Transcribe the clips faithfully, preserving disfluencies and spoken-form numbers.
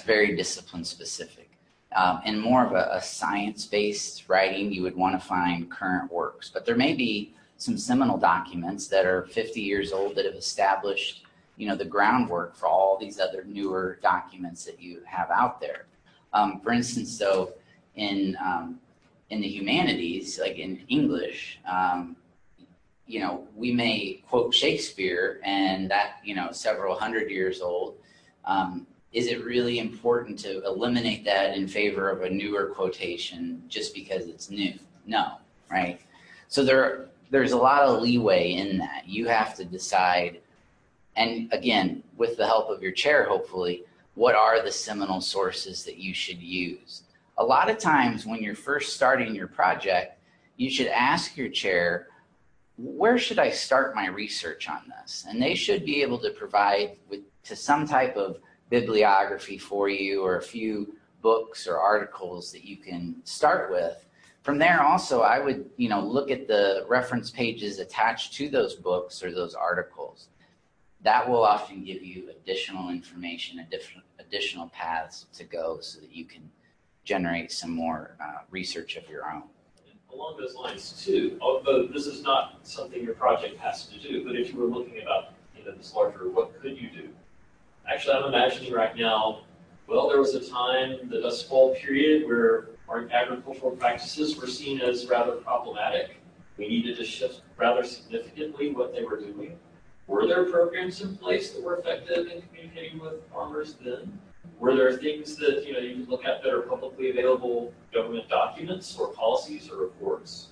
very discipline specific. Um, in more of a, a science-based writing, you would want to find current works, but there may be some seminal documents that are fifty years old that have established, you know, the groundwork for all these other newer documents that you have out there. Um, for instance, though, in um, in the humanities, like in English, um, you know, we may quote Shakespeare, and that, you know, several hundred years old. Um, is it really important to eliminate that in favor of a newer quotation just because it's new? No, right? So there, there's a lot of leeway in that. You have to decide, and again, with the help of your chair, hopefully, what are the seminal sources that you should use? A lot of times when you're first starting your project, you should ask your chair, where should I start my research on this? And they should be able to provide with, to some type of bibliography for you, or a few books or articles that you can start with. From there also, I would, you know, look at the reference pages attached to those books or those articles. That will often give you additional information, additional, additional paths to go so that you can generate some more uh, research of your own. Along those lines too, although this is not something your project has to do, but if you were looking about, you know, this larger, what could you do? Actually, I'm imagining right now, well, there was a time, the Dust Bowl period, where our agricultural practices were seen as rather problematic. We needed to shift rather significantly what they were doing. Were there programs in place that were effective in communicating with farmers then? Were there things that, you know, you could look at that are publicly available government documents or policies or reports?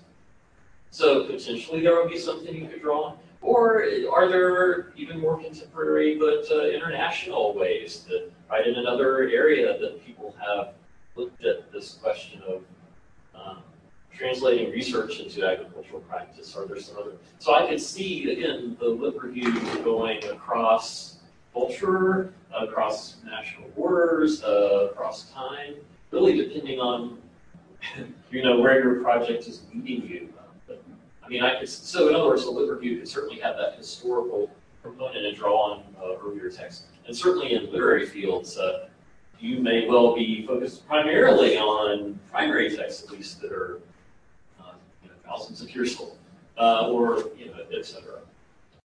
So potentially there would be something you could draw on. Or are there even more contemporary but uh, international ways that, right, in another area that people have looked at this question of um, translating research into agricultural practice? Are there some other? So I could see, again, the lit review going across culture, across national borders, uh, across time, really depending on, you know, where your project is leading you. But, I mean, I could, so in other words, the lit review could certainly have that historical component and draw on uh, earlier texts. And certainly in literary fields, uh, you may well be focused primarily on primary texts, at least, that are uh, you know, thousands of years old, uh, or, you know, et cetera.